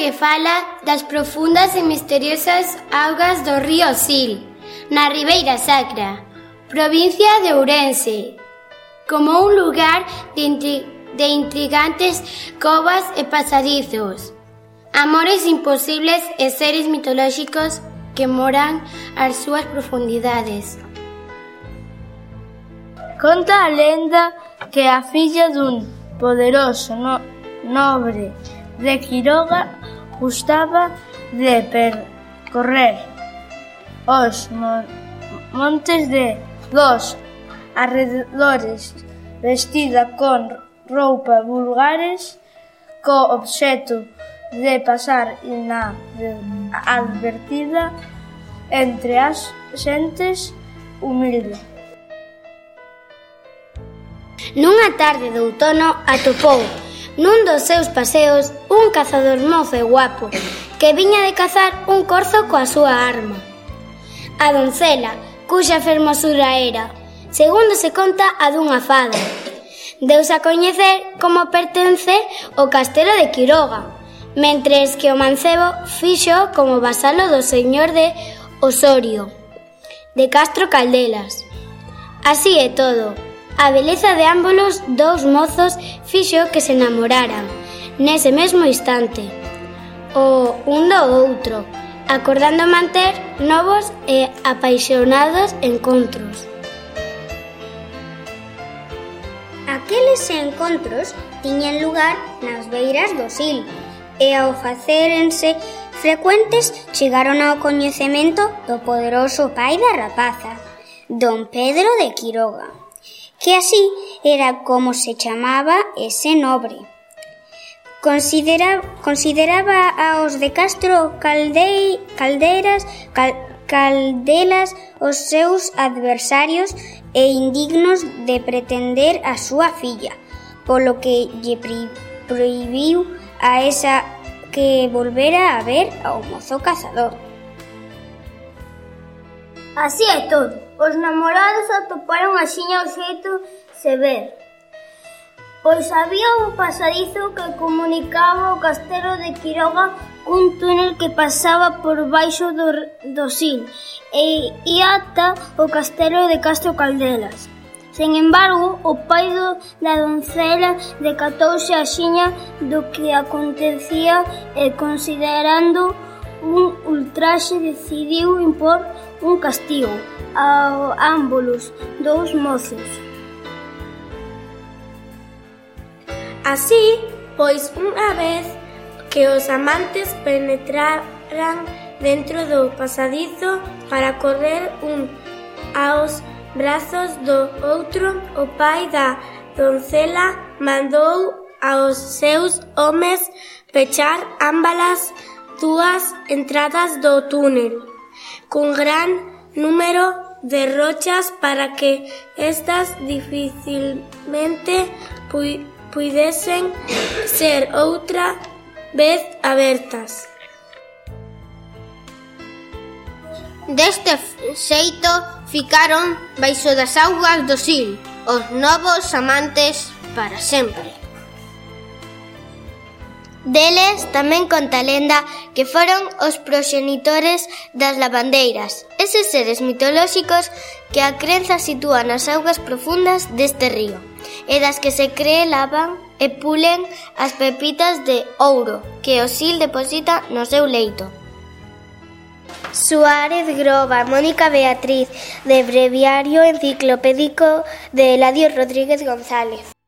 que fala das profundas e misteriosas augas do río Sil, na Ribeira Sacra, provincia de Ourense, como un lugar de intrigantes covas e pasadizos, amores imposibles e seres mitolóxicos que moran ás súas profundidades. Conta a lenda que a filla dun poderoso nobre de Quiroga gustaba de percorrer os montes dos arredores vestida con roupa vulgares co obxecto de pasar inadvertida entre as xentes humildes. Nunha tarde de outono atopou nun dos seus paseos un cazador mozo e guapo que viña de cazar un corzo coa súa arma. A doncela, cuxa fermosura era, segundo se conta, a dunha fada, deus a coñecer como pertence ao castelo de Quiroga, mentres que o mancebo fixo como vasalo do señor de Osorio, de Castro Caldelas. Así é todo. A beleza de ámbolos dous mozos fixo que se enamoraran nese mesmo instante, o un do outro, acordando manter novos e apaixonados encontros. Aqueles encontros tiñan lugar nas beiras do Sil e ao facérense frecuentes chegaron ao coñecemento do poderoso pai da rapaza, don Pedro de Quiroga, que así era como se chamaba ese nobre. Consideraba aos de Castro Caldelas os seus adversarios e indignos de pretender a súa filla, polo que lle prohibiu a esa que volvera a ver ao mozo cazador. Así é todo. Os namorados atoparon axiña o xeito se ver, pois había un pasadizo que comunicaba o castelo de Quiroga cun túnel que pasaba por baixo do Sil e ata o castelo de Castro Caldelas. Sen embargo, o pai da doncela decatouse axiña do que acontecía e, considerando un ultraxe, decidiu impor un castigo a ámbolos dous mozos. Así, pois unha vez que os amantes penetraran dentro do pasadizo para correr un aos brazos do outro, o pai da doncela mandou aos seus homes pechar ámbalas dúas entradas do túnel cun gran número de rochas para que estas dificilmente puidesen ser outra vez abertas. Deste xeito ficaron baixo das augas do Sil os novos amantes para sempre. Deles tamén conta a lenda que foron os proxenitores das lavandeiras, eses seres mitolóxicos que a crenza sitúa nas augas profundas deste río e das que se cree lavan e pulen as pepitas de ouro que o Sil deposita no seu leito. Suárez Groba, Mónica Beatriz, de Breviario Enciclopédico de Eladio Rodríguez González.